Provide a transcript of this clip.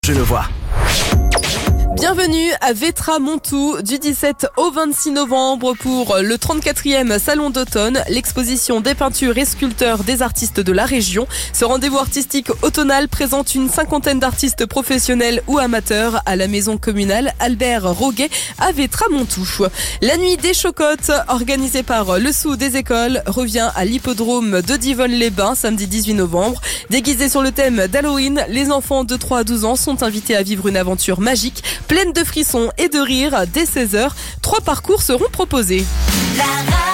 Genevois. Bienvenue à Vétra-Montou du 17 au 26 novembre pour le 34e Salon d'automne, l'exposition des peintures et sculpteurs des artistes de la région. Ce rendez-vous artistique automnal présente une cinquantaine d'artistes professionnels ou amateurs à la maison communale Albert Roguet à Vétra-Montou. La nuit des chocottes, organisée par le Sou des écoles, revient à l'hippodrome de Divonne-les-Bains samedi 18 novembre. Déguisés sur le thème d'Halloween, les enfants de 3 à 12 ans sont invités à vivre une aventure magique pleine de frissons et de rires dès 16h. 3 parcours seront proposés.